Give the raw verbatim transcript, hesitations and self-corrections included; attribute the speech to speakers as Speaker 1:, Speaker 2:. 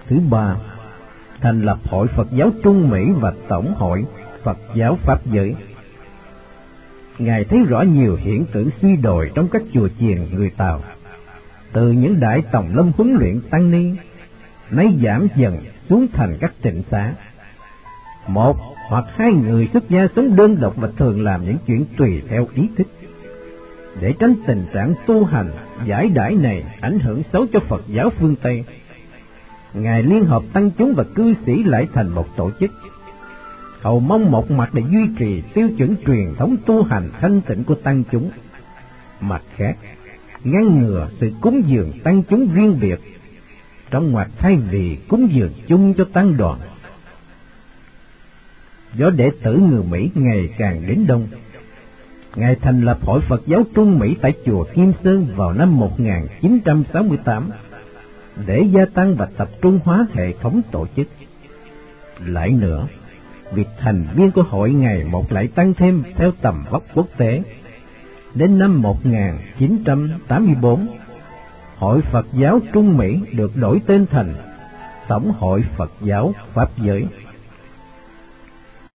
Speaker 1: Thứ ba, thành lập Hội Phật giáo Trung Mỹ và Tổng hội Phật giáo Pháp giới. Ngài thấy rõ nhiều hiện tượng suy đồi trong các chùa chiền người Tàu, từ những đại tòng lâm huấn luyện tăng ni, nay giảm dần xuống thành các tịnh xá. Một hoặc hai người xuất gia sống đơn độc và thường làm những chuyện tùy theo ý thích. Để tránh tình trạng tu hành giải đãi này ảnh hưởng xấu cho Phật giáo phương Tây, Ngài liên hợp tăng chúng và cư sĩ lại thành một tổ chức, hầu mong một mặt để duy trì tiêu chuẩn truyền thống tu hành thanh tịnh của tăng chúng, mặt khác ngăn ngừa sự cúng dường tăng chúng riêng biệt, trong ngoặc thay vì cúng dường chung cho tăng đoàn. Do đệ tử người Mỹ ngày càng đến đông, Ngài thành lập Hội Phật giáo Trung Mỹ tại chùa Kim Sơn vào năm một nghìn chín trăm sáu mươi tám để gia tăng và tập trung hóa hệ thống tổ chức. Lại nữa, việc thành viên của hội ngày một lại tăng thêm theo tầm vóc quốc tế. Đến năm một nghìn chín trăm tám mươi tư, Hội Phật giáo Trung Mỹ được đổi tên thành Tổng hội Phật giáo Pháp giới.